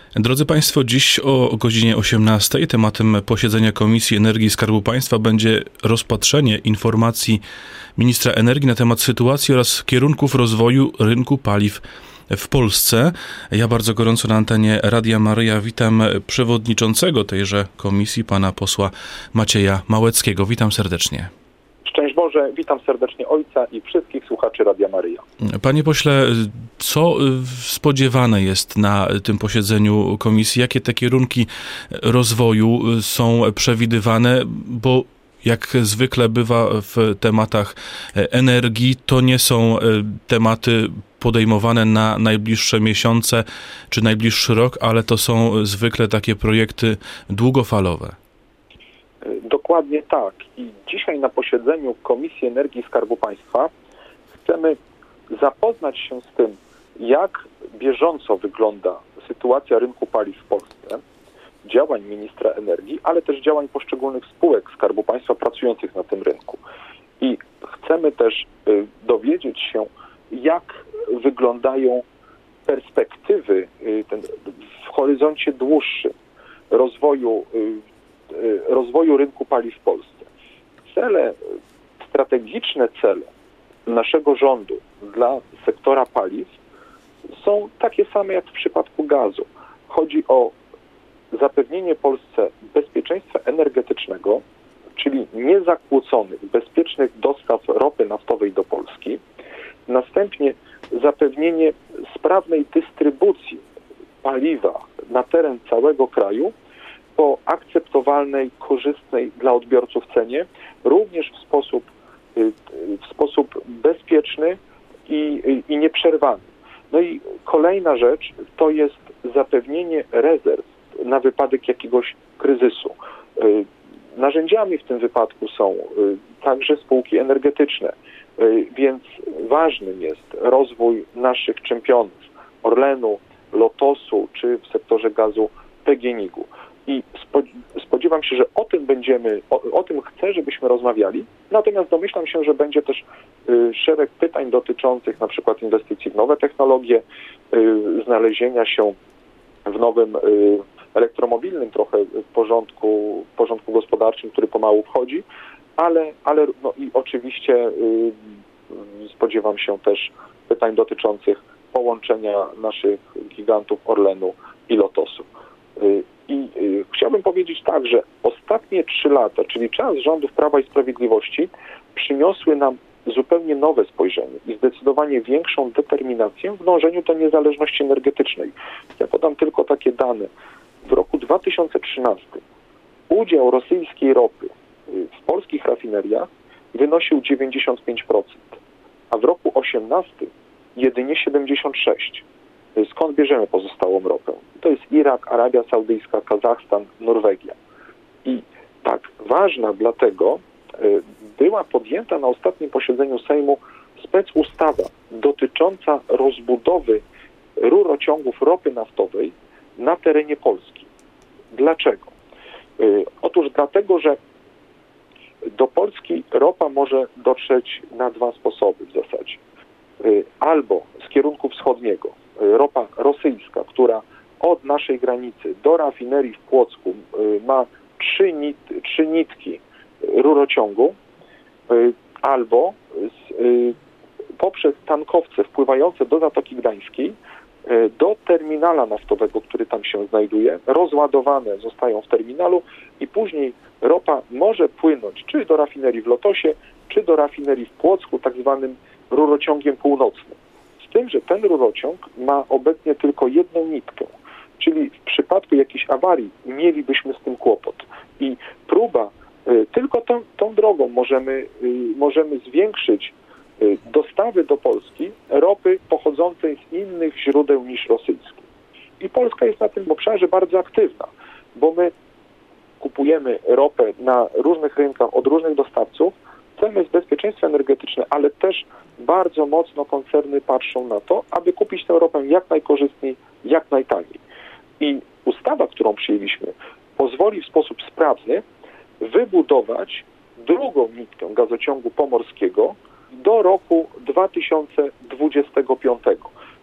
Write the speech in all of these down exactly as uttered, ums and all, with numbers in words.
Drodzy Państwo, dziś o godzinie osiemnastej tematem posiedzenia Komisji Energii i Skarbu Państwa będzie rozpatrzenie informacji ministra energii na temat sytuacji oraz kierunków rozwoju rynku paliw w Polsce. Ja bardzo gorąco na antenie Radia Maryja witam przewodniczącego tejże komisji, pana posła Macieja Małeckiego. Witam serdecznie. Szczęść Boże, witam serdecznie ojca i wszystkich słuchaczy Radia Maryja. Panie pośle, co spodziewane jest na tym posiedzeniu komisji? Jakie te kierunki rozwoju są przewidywane? Bo jak zwykle bywa w tematach energii, to nie są tematy podejmowane na najbliższe miesiące czy najbliższy rok, ale to są zwykle takie projekty długofalowe. Dokładnie tak. I dzisiaj na posiedzeniu Komisji Energii i Skarbu Państwa chcemy zapoznać się z tym, jak bieżąco wygląda sytuacja rynku paliw w Polsce, działań ministra energii, ale też działań poszczególnych spółek Skarbu Państwa pracujących na tym rynku. I chcemy też y, dowiedzieć się, jak wyglądają perspektywy y, ten, w horyzoncie dłuższym rozwoju y, rozwoju rynku paliw w Polsce. Cele, strategiczne cele naszego rządu dla sektora paliw są takie same jak w przypadku gazu. Chodzi o zapewnienie Polsce bezpieczeństwa energetycznego, czyli niezakłóconych, bezpiecznych dostaw ropy naftowej do Polski. Następnie zapewnienie sprawnej dystrybucji paliwa na teren całego kraju po akceptowalnej, korzystnej dla odbiorców cenie, również w sposób, w sposób bezpieczny i, i nieprzerwany. No i kolejna rzecz to jest zapewnienie rezerw na wypadek jakiegoś kryzysu. Narzędziami w tym wypadku są także spółki energetyczne, więc ważnym jest rozwój naszych czempionów Orlenu, Lotosu czy w sektorze gazu P G N I G-u. I spodziewam się, że o tym będziemy, o, o tym chcę, żebyśmy rozmawiali. Natomiast domyślam się, że będzie też y, szereg pytań dotyczących na przykład inwestycji w nowe technologie, y, znalezienia się w nowym y, elektromobilnym trochę porządku, porządku gospodarczym, który pomału wchodzi, ale, ale no i oczywiście y, spodziewam się też pytań dotyczących połączenia naszych gigantów Orlenu i Lotosu. Y, I y, chciałbym powiedzieć tak, że ostatnie trzy lata, czyli czas rządów Prawa i Sprawiedliwości, przyniosły nam zupełnie nowe spojrzenie i zdecydowanie większą determinację w dążeniu do niezależności energetycznej. Ja podam tylko takie dane. W roku dwa tysiące trzynastym udział rosyjskiej ropy y, w polskich rafineriach wynosił dziewięćdziesiąt pięć procent, a w roku osiemnastym jedynie siedemdziesiąt sześć procent. Skąd bierzemy pozostałą ropę? To jest Irak, Arabia Saudyjska, Kazachstan, Norwegia. I tak ważna dlatego y, była podjęta na ostatnim posiedzeniu Sejmu specustawa dotycząca rozbudowy rurociągów ropy naftowej na terenie Polski. Dlaczego? Y, otóż dlatego, że do Polski ropa może dotrzeć na dwa sposoby w zasadzie. Y, albo z kierunku wschodniego, ropa rosyjska, która od naszej granicy do rafinerii w Płocku y, ma trzy, nit, trzy nitki rurociągu, y, albo z, y, poprzez tankowce wpływające do Zatoki Gdańskiej y, do terminala naftowego, który tam się znajduje, rozładowane zostają w terminalu i później ropa może płynąć czy do rafinerii w Lotosie, czy do rafinerii w Płocku, tak zwanym rurociągiem północnym. Z tym, że ten rurociąg ma obecnie tylko jedną nitkę, czyli w przypadku jakiejś awarii mielibyśmy z tym kłopot. I próba, y, tylko tą, tą drogą możemy, y, możemy zwiększyć y, dostawy do Polski ropy pochodzącej z innych źródeł niż rosyjskie. I Polska jest na tym obszarze bardzo aktywna, bo my kupujemy ropę na różnych rynkach od różnych dostawców. Celem jest bezpieczeństwo energetyczne, ale też bardzo mocno koncerny patrzą na to, aby kupić tę ropę jak najkorzystniej, jak najtaniej. I ustawa, którą przyjęliśmy, pozwoli w sposób sprawny wybudować drugą nitkę gazociągu pomorskiego do roku dwa tysiące dwudziestego piątego.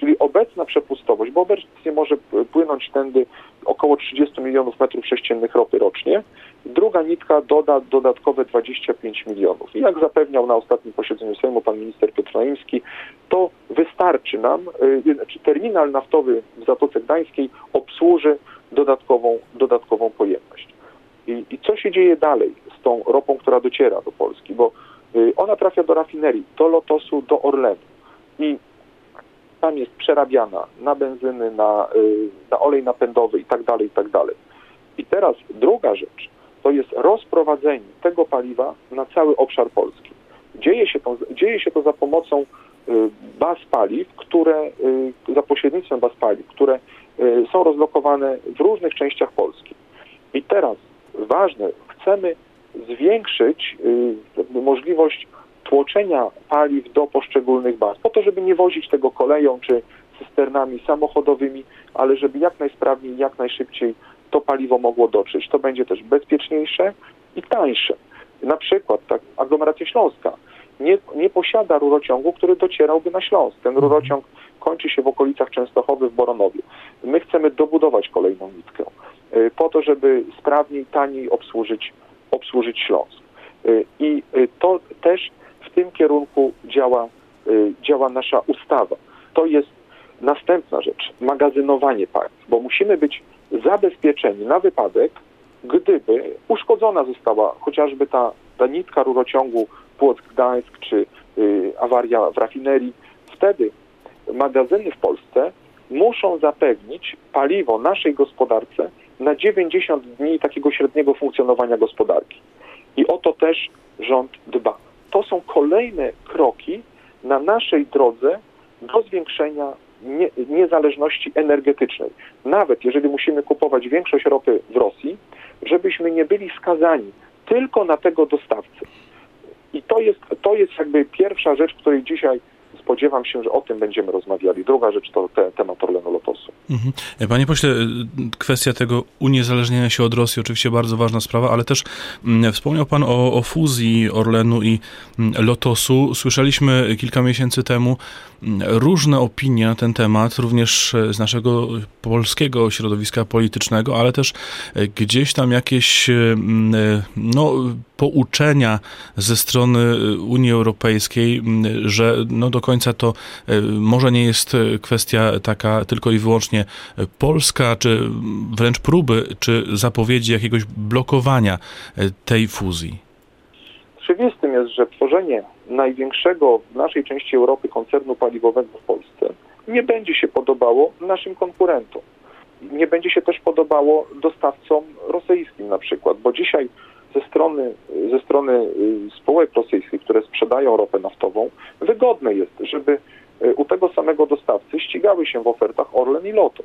czyli obecna przepustowość, bo obecnie może płynąć tędy około trzydzieści milionów metrów sześciennych ropy rocznie. Druga nitka doda dodatkowe dwadzieścia pięć milionów. I jak zapewniał na ostatnim posiedzeniu Sejmu pan minister Piotr Naimski, to wystarczy nam, znaczy terminal naftowy w Zatoce Gdańskiej obsłuży dodatkową, dodatkową pojemność. I, I co się dzieje dalej z tą ropą, która dociera do Polski? Bo ona trafia do rafinerii, do Lotosu, do Orlenu. I tam jest przerabiana na benzyny, na, na olej napędowy i tak dalej, i tak dalej. I teraz druga rzecz, to jest rozprowadzenie tego paliwa na cały obszar Polski. Dzieje się to, dzieje się to za pomocą baz paliw, które, za pośrednictwem baz paliw, które są rozlokowane w różnych częściach Polski. I teraz ważne, chcemy zwiększyć możliwość tłoczenia paliw do poszczególnych baz, po to, żeby nie wozić tego koleją czy cysternami samochodowymi, ale żeby jak najsprawniej, jak najszybciej to paliwo mogło dotrzeć. To będzie też bezpieczniejsze i tańsze. Na przykład tak, aglomeracja śląska nie, nie posiada rurociągu, który docierałby na Śląsk. Ten rurociąg kończy się w okolicach Częstochowy, w Boronowie. My chcemy dobudować kolejną nitkę po to, żeby sprawniej, taniej obsłużyć, obsłużyć Śląsk. I to też w tym kierunku działa, działa nasza ustawa. To jest następna rzecz, magazynowanie paliw, bo musimy być zabezpieczeni na wypadek, gdyby uszkodzona została chociażby ta, ta nitka rurociągu Płock-Gdańsk czy y, awaria w rafinerii. Wtedy magazyny w Polsce muszą zapewnić paliwo naszej gospodarce na dziewięćdziesiąt dni takiego średniego funkcjonowania gospodarki. I o to też rząd dba. To są kolejne kroki na naszej drodze do zwiększenia nie, niezależności energetycznej. Nawet jeżeli musimy kupować większość ropy w Rosji, żebyśmy nie byli skazani tylko na tego dostawcę. I to jest, to jest jakby pierwsza rzecz, której dzisiaj spodziewam się, że o tym będziemy rozmawiali. Druga rzecz to te, temat Orlenu Lotosu. Mhm. Panie pośle, kwestia tego uniezależnienia się od Rosji oczywiście bardzo ważna sprawa, ale też mm, wspomniał pan o, o fuzji Orlenu i mm, Lotosu. Słyszeliśmy kilka miesięcy temu mm, różne opinie na ten temat, również z naszego polskiego środowiska politycznego, ale też gdzieś tam jakieś mm, no, pouczenia ze strony Unii Europejskiej, że no, do końca to może nie jest kwestia taka tylko i wyłącznie polska, czy wręcz próby, czy zapowiedzi jakiegoś blokowania tej fuzji. Oczywistym jest, że tworzenie największego w naszej części Europy koncernu paliwowego w Polsce nie będzie się podobało naszym konkurentom. Nie będzie się też podobało dostawcom rosyjskim na przykład, bo dzisiaj ze strony, ze strony spółek rosyjskich, które sprzedają ropę naftową, wygodne jest, żeby u tego samego dostawcy ścigały się w ofertach Orlen i Lotos.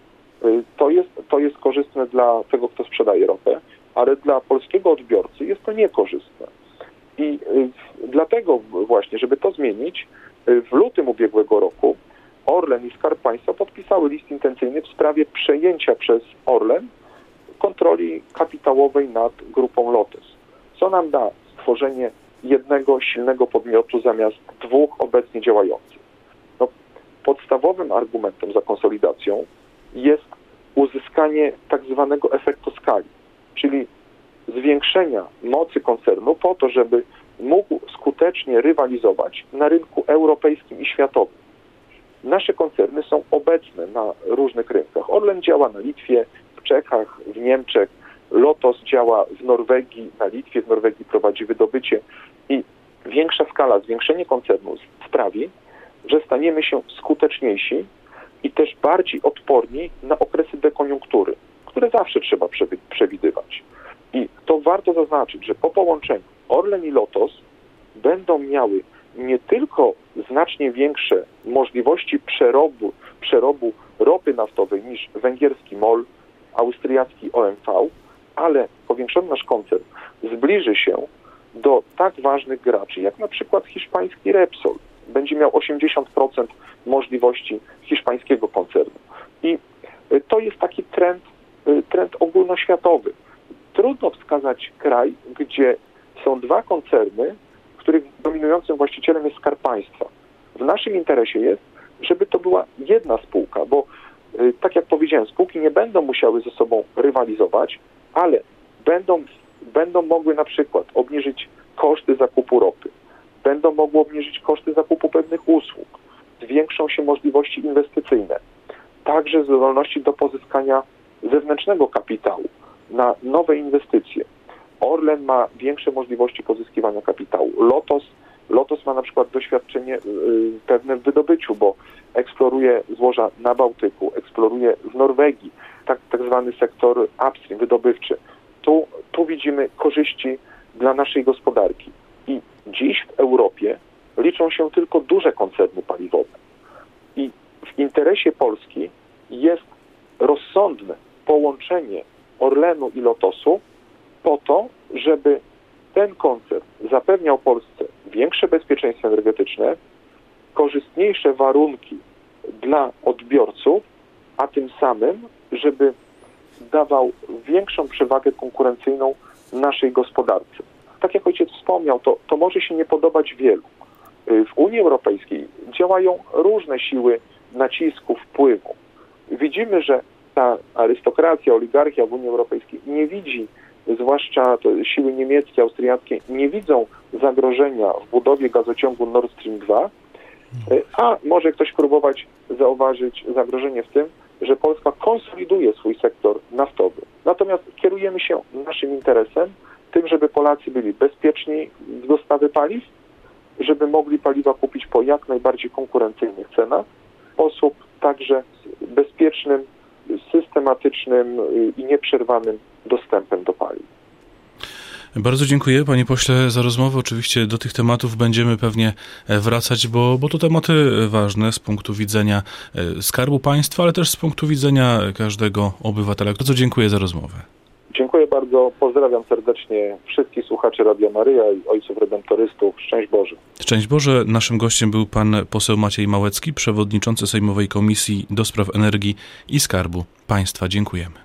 To jest, to jest korzystne dla tego, kto sprzedaje ropę, ale dla polskiego odbiorcy jest to niekorzystne. I dlatego właśnie, żeby to zmienić, w lutym ubiegłego roku Orlen i Skarb Państwa podpisały list intencyjny w sprawie przejęcia przez Orlen kontroli kapitałowej nad grupą Lotos. Co nam da stworzenie jednego silnego podmiotu zamiast dwóch obecnie działających? No, podstawowym argumentem za konsolidacją jest uzyskanie tak zwanego efektu skali, czyli zwiększenia mocy koncernu po to, żeby mógł skutecznie rywalizować na rynku europejskim i światowym. Nasze koncerny są obecne na różnych rynkach. Orlen działa na Litwie, w Czechach, w Niemczech, Lotos działa w Norwegii, na Litwie, w Norwegii prowadzi wydobycie i większa skala, zwiększenie koncernu sprawi, że staniemy się skuteczniejsi i też bardziej odporni na okresy dekoniunktury, które zawsze trzeba przewidywać. I to warto zaznaczyć, że po połączeniu Orlen i Lotos będą miały nie tylko znacznie większe możliwości przerobu, przerobu ropy naftowej niż węgierski MOL, austriacki O M V, ale powiększony nasz koncern zbliży się do tak ważnych graczy, jak na przykład hiszpański Repsol. Będzie miał osiemdziesiąt procent możliwości hiszpańskiego koncernu. I to jest taki trend, trend ogólnoświatowy. Trudno wskazać kraj, gdzie są dwa koncerny, których dominującym właścicielem jest Skarb Państwa. W naszym interesie jest, żeby to była jedna spółka, bo tak jak powiedziałem, spółki nie będą musiały ze sobą rywalizować, ale będą, będą mogły na przykład obniżyć koszty zakupu ropy, będą mogły obniżyć koszty zakupu pewnych usług, zwiększą się możliwości inwestycyjne, także zdolności do pozyskania zewnętrznego kapitału na nowe inwestycje. Orlen ma większe możliwości pozyskiwania kapitału. Lotos, Lotos ma na przykład doświadczenie yy, pewne w wydobyciu, bo eksploruje złoża na Bałtyku, eksploruje w Norwegii, tak, tak zwany sektor upstream, wydobywczy. Tu, tu widzimy korzyści dla naszej gospodarki. I dziś w Europie liczą się tylko duże koncerny paliwowe. I w interesie Polski jest rozsądne połączenie Orlenu i Lotosu po to, żeby ten koncern zapewniał Polsce większe bezpieczeństwo energetyczne, korzystniejsze warunki dla odbiorców, a tym samym, żeby dawał większą przewagę konkurencyjną naszej gospodarce. Tak jak ojciec wspomniał, to, to może się nie podobać wielu. W Unii Europejskiej działają różne siły nacisku, wpływu. Widzimy, że ta arystokracja, oligarchia w Unii Europejskiej nie widzi, zwłaszcza siły niemieckie, austriackie, nie widzą zagrożenia w budowie gazociągu Nord Stream dwa, a może ktoś próbować zauważyć zagrożenie w tym, że Polska konsoliduje swój sektor naftowy. Natomiast kierujemy się naszym interesem, tym, żeby Polacy byli bezpieczni w dostawy paliw, żeby mogli paliwa kupić po jak najbardziej konkurencyjnych cenach, w sposób także bezpiecznym, systematycznym i nieprzerwanym dostępem do paliw. Bardzo dziękuję, panie pośle, za rozmowę. Oczywiście do tych tematów będziemy pewnie wracać, bo, bo to tematy ważne z punktu widzenia Skarbu Państwa, ale też z punktu widzenia każdego obywatela. Bardzo dziękuję za rozmowę. Dziękuję bardzo. Pozdrawiam serdecznie wszystkich słuchaczy Radia Maryja i ojców redemptorystów. Szczęść Boże. Szczęść Boże. Naszym gościem był pan poseł Maciej Małecki, przewodniczący Sejmowej Komisji do Spraw Energii i Skarbu Państwa. Dziękujemy.